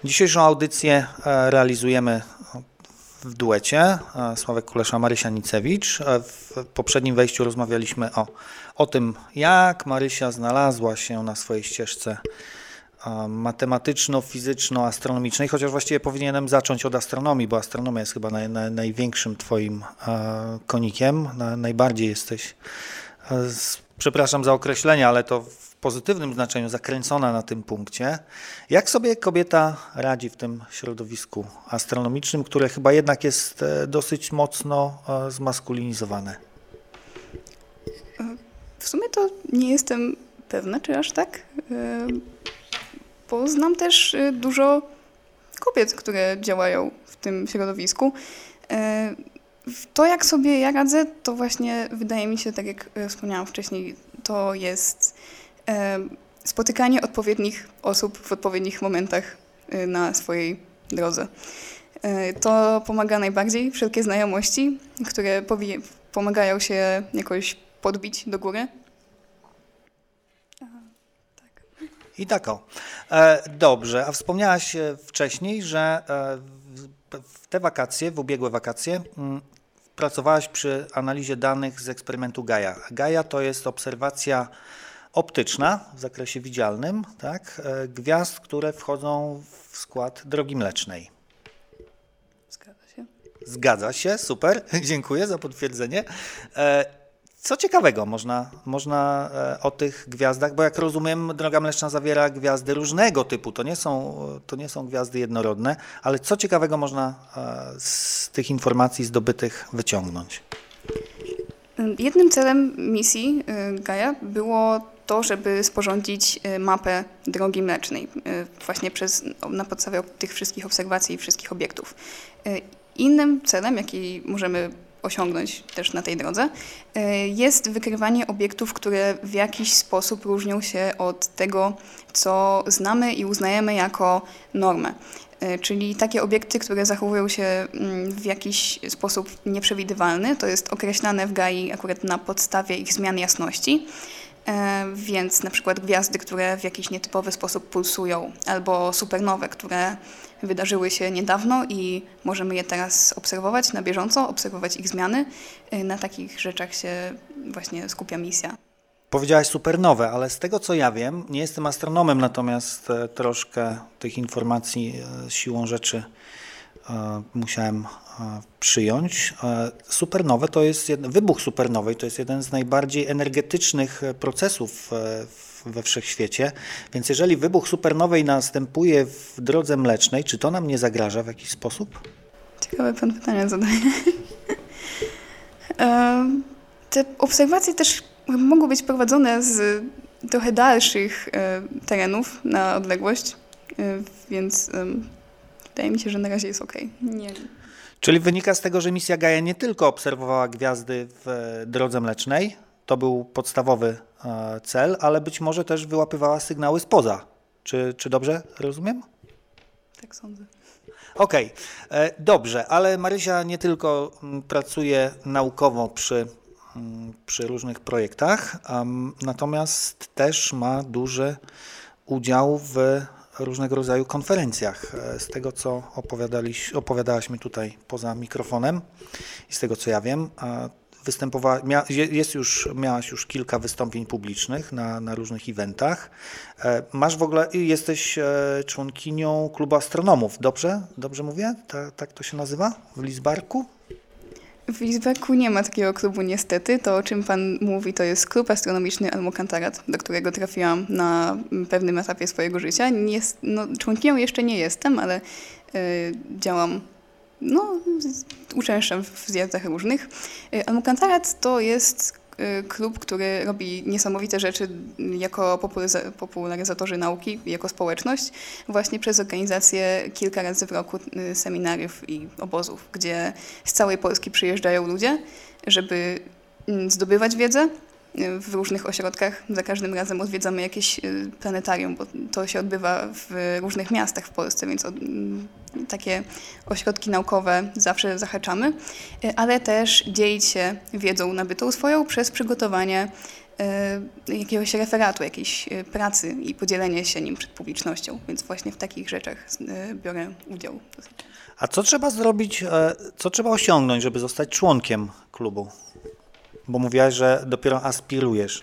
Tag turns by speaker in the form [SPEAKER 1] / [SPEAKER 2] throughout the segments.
[SPEAKER 1] Dzisiejszą audycję realizujemy w duecie Sławek Kulesza, Marysia Nicewicz. W poprzednim wejściu rozmawialiśmy o tym, jak Marysia znalazła się na swojej ścieżce matematyczno-fizyczno-astronomicznej, chociaż właściwie powinienem zacząć od astronomii, bo astronomia jest chyba największym twoim konikiem. Najbardziej jesteś, przepraszam za określenie, ale to w pozytywnym znaczeniu zakręcona na tym punkcie. Jak sobie kobieta radzi w tym środowisku astronomicznym, które chyba jednak jest dosyć mocno zmaskulinizowane?
[SPEAKER 2] W sumie to nie jestem pewna, czy aż tak, bo znam też dużo kobiet, które działają w tym środowisku. To, jak sobie ja radzę, to właśnie wydaje mi się, tak jak wspomniałam wcześniej, to jest spotykanie odpowiednich osób w odpowiednich momentach na swojej drodze. To pomaga najbardziej, wszelkie znajomości, które pomagają się jakoś podbić do góry. Tak.
[SPEAKER 1] I tak o. Dobrze, a wspomniałaś wcześniej, że w te wakacje, w ubiegłe wakacje, pracowałaś przy analizie danych z eksperymentu Gaia. Gaia to jest obserwacja optyczna w zakresie widzialnym, tak, gwiazd, które wchodzą w skład Drogi Mlecznej.
[SPEAKER 2] Zgadza się.
[SPEAKER 1] Zgadza się, super, dziękuję za potwierdzenie. Co ciekawego można o tych gwiazdach, bo jak rozumiem, Droga Mleczna zawiera gwiazdy różnego typu, to nie są gwiazdy jednorodne, ale co ciekawego można z tych informacji zdobytych wyciągnąć?
[SPEAKER 2] Jednym celem misji Gaia było to, żeby sporządzić mapę Drogi Mlecznej właśnie na podstawie tych wszystkich obserwacji i wszystkich obiektów. Innym celem, jaki możemy osiągnąć też na tej drodze, jest wykrywanie obiektów, które w jakiś sposób różnią się od tego, co znamy i uznajemy jako normę. Czyli takie obiekty, które zachowują się w jakiś sposób nieprzewidywalny, to jest określane w Gai akurat na podstawie ich zmian jasności, więc na przykład gwiazdy, które w jakiś nietypowy sposób pulsują, albo supernowe, które wydarzyły się niedawno i możemy je teraz obserwować na bieżąco, obserwować ich zmiany. Na takich rzeczach się właśnie skupia misja.
[SPEAKER 1] Powiedziałaś supernowe, ale z tego co ja wiem, nie jestem astronomem, natomiast troszkę tych informacji siłą rzeczy musiałem przyjąć. Supernowe to jest wybuch supernowej to jest jeden z najbardziej energetycznych procesów we wszechświecie, więc jeżeli wybuch supernowej następuje w Drodze Mlecznej, czy to nam nie zagraża w jakiś sposób?
[SPEAKER 2] Ciekawe pan pytania zadaje. Te obserwacje też mogą być prowadzone z trochę dalszych terenów na odległość, więc wydaje mi się, że na razie jest okej. Nie.
[SPEAKER 1] Czyli wynika z tego, że misja Gaia nie tylko obserwowała gwiazdy w Drodze Mlecznej, to był podstawowy cel, ale być może też wyłapywała sygnały spoza. Czy dobrze rozumiem?
[SPEAKER 2] Tak sądzę.
[SPEAKER 1] Okej, dobrze, ale Marysia nie tylko pracuje naukowo przy różnych projektach, natomiast też ma duży udział w różnego rodzaju konferencjach. Z tego, co opowiadałaś mi tutaj poza mikrofonem i z tego, co ja wiem, miałaś już kilka wystąpień publicznych na różnych eventach. Jesteś członkinią Klubu Astronomów, dobrze mówię? Tak to się nazywa? W Lidzbarku?
[SPEAKER 2] W Lidzbarku nie ma takiego klubu niestety. To, o czym pan mówi, to jest klub astronomiczny Almocantarat, do którego trafiłam na pewnym etapie swojego życia. Członkinią jeszcze nie jestem, ale działam, uczęszczam w zjazdach różnych. Almocantarat to jest klub, który robi niesamowite rzeczy jako popularyzatorzy nauki, jako społeczność, właśnie przez organizację kilka razy w roku seminariów i obozów, gdzie z całej Polski przyjeżdżają ludzie, żeby zdobywać wiedzę w różnych ośrodkach. Za każdym razem odwiedzamy jakieś planetarium, bo to się odbywa w różnych miastach w Polsce, więc takie ośrodki naukowe zawsze zahaczamy, ale też dzielić się wiedzą nabytą swoją przez przygotowanie jakiegoś referatu, jakiejś pracy i podzielenie się nim przed publicznością. Więc właśnie w takich rzeczach biorę udział.
[SPEAKER 1] A co trzeba zrobić, co trzeba osiągnąć, żeby zostać członkiem klubu? Bo mówiłaś, że dopiero aspirujesz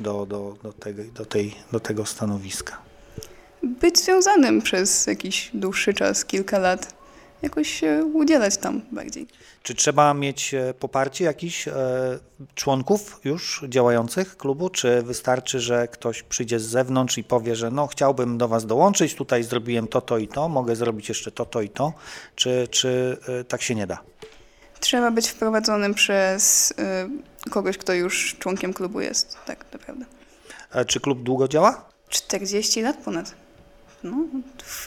[SPEAKER 1] do tego stanowiska.
[SPEAKER 2] Być związanym przez jakiś dłuższy czas, kilka lat, jakoś się udzielać tam bardziej.
[SPEAKER 1] Czy trzeba mieć poparcie jakichś członków już działających klubu, czy wystarczy, że ktoś przyjdzie z zewnątrz i powie, że no chciałbym do was dołączyć, tutaj zrobiłem to i to, mogę zrobić jeszcze to i to, czy tak się nie da?
[SPEAKER 2] Trzeba być wprowadzonym przez kogoś, kto już członkiem klubu jest, tak naprawdę.
[SPEAKER 1] Czy klub długo działa?
[SPEAKER 2] 40 lat ponad. No, w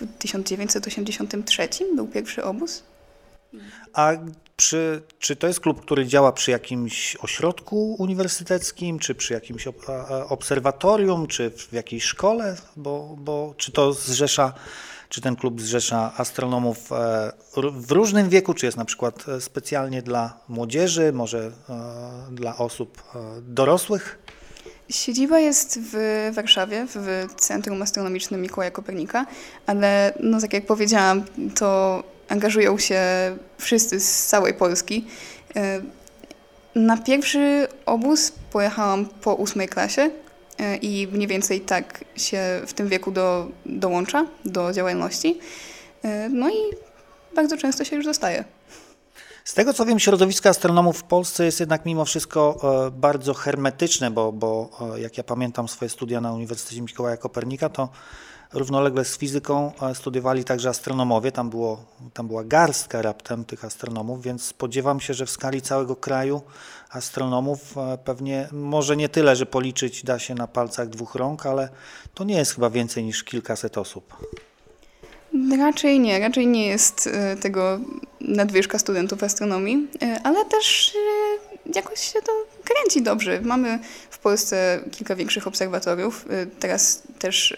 [SPEAKER 2] 1983 był pierwszy obóz.
[SPEAKER 1] A czy to jest klub, który działa przy jakimś ośrodku uniwersyteckim, czy przy jakimś obserwatorium, czy w jakiejś szkole? Bo czy ten klub zrzesza astronomów w różnym wieku, czy jest na przykład specjalnie dla młodzieży, może dla osób dorosłych?
[SPEAKER 2] Siedziba jest w Warszawie, w Centrum Astronomicznym Mikołaja Kopernika, ale no, tak jak powiedziałam, to angażują się wszyscy z całej Polski. Na pierwszy obóz pojechałam po 8 klasie i mniej więcej tak się w tym wieku dołącza do działalności. No i bardzo często się już zostaje.
[SPEAKER 1] Z tego co wiem, środowisko astronomów w Polsce jest jednak mimo wszystko bardzo hermetyczne, bo jak ja pamiętam swoje studia na Uniwersytecie Mikołaja Kopernika, to równolegle z fizyką studiowali także astronomowie. Tam była garstka raptem tych astronomów, więc spodziewam się, że w skali całego kraju astronomów pewnie może nie tyle, że policzyć da się na palcach 2 rąk, ale to nie jest chyba więcej niż kilkaset osób.
[SPEAKER 2] Raczej nie jest tego nadwyżka studentów astronomii, ale też jakoś się to kręci dobrze. Mamy w Polsce kilka większych obserwatoriów. Teraz też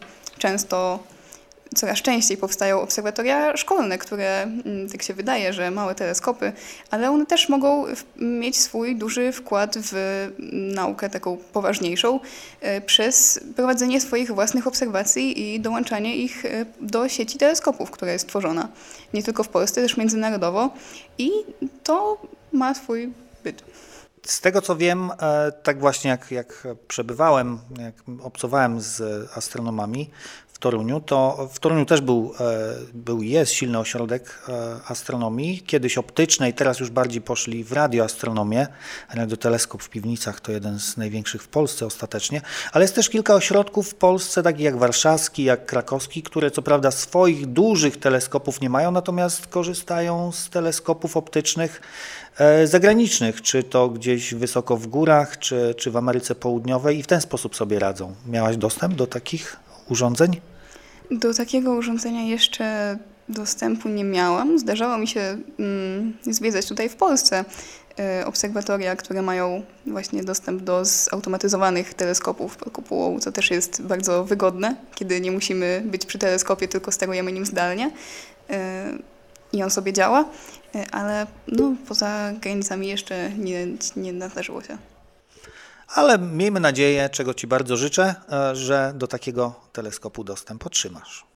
[SPEAKER 2] coraz częściej powstają obserwatoria szkolne, które, tak się wydaje, że małe teleskopy, ale one też mogą mieć swój duży wkład w naukę taką poważniejszą przez prowadzenie swoich własnych obserwacji i dołączanie ich do sieci teleskopów, która jest tworzona nie tylko w Polsce, też międzynarodowo i to ma swój byt.
[SPEAKER 1] Z tego co wiem, tak właśnie jak przebywałem, jak obcowałem z astronomami w Toruniu, to w Toruniu też był i jest silny ośrodek astronomii, kiedyś optycznej, teraz już bardziej poszli w radioastronomię. Radioteleskop w Piwnicach to jeden z największych w Polsce ostatecznie, ale jest też kilka ośrodków w Polsce, takich jak warszawski, jak krakowski, które co prawda swoich dużych teleskopów nie mają, natomiast korzystają z teleskopów optycznych zagranicznych, czy to gdzieś wysoko w górach, czy w Ameryce Południowej i w ten sposób sobie radzą. Miałaś dostęp do takich urządzeń?
[SPEAKER 2] Do takiego urządzenia jeszcze dostępu nie miałam. Zdarzało mi się zwiedzać tutaj w Polsce obserwatoria, które mają właśnie dostęp do zautomatyzowanych teleskopów pod kopułą, co też jest bardzo wygodne, kiedy nie musimy być przy teleskopie, tylko sterujemy nim zdalnie i on sobie działa, ale no, poza granicami jeszcze nie nadarzyło się.
[SPEAKER 1] Ale miejmy nadzieję, czego Ci bardzo życzę, że do takiego teleskopu dostęp otrzymasz.